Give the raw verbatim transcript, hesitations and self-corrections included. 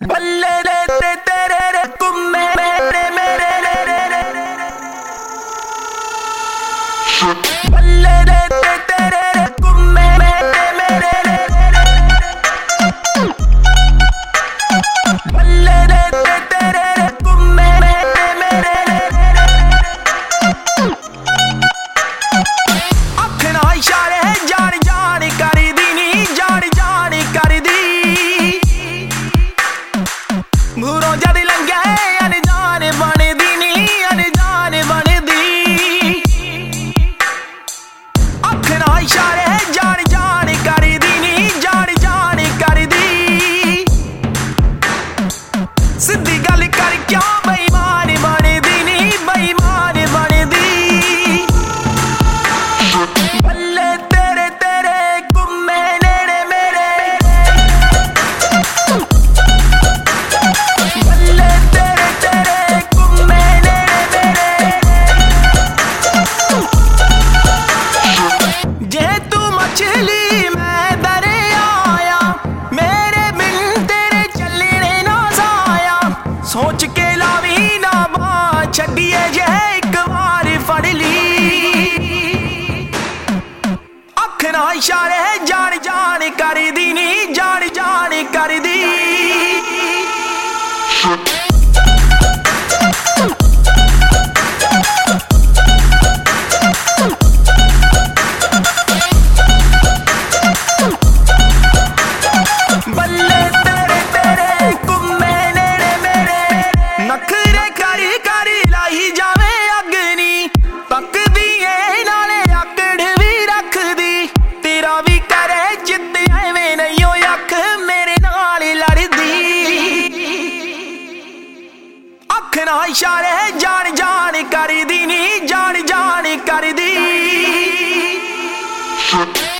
बल्ले रे ते तेरे रे कुम्मे मेरे मेरे रे रे रे बल्ले रे ते तेरे रे कुम्मे मेरे मेरे रे बल्ले रे ते तेरे रे कुम्मे मेरे मेरे रे अख ना इशारे जान जान करी दी नी जान जान करी दी मूरों जद लंघे अनजान बन दी नी अनजान बन दी अख ना इशारे जान जान करी दी नी जान जान करी दी सिद्धी गल कर क्या बेईमान बन दी नी बेईमान बन दी बल्ले तेरे तेरे कुम्मे नेड़े मेरे बल्ले तेरे तेरे कुम्मे नेड़े मेरे जे तू मछली मैं दरिया मेरे बिन तेरे चलने ना साया सोच के लावी ना बात छड्डिए जे एक बार फड़ ली अख ना इशारे जान जान कर दी नी जान जान कर दी बल्ले तेरे तेरे कुम्मे नेड़े मेरे नखरे करी करी लाई जावे अग्नी पकदी ए नाले आकड़ भी रख दी तेरा भी करे जिद एवें नहीं हो अख मेरे नाल लड़दी अख ना इशारे जान जान कर दी नी जान जान कर दी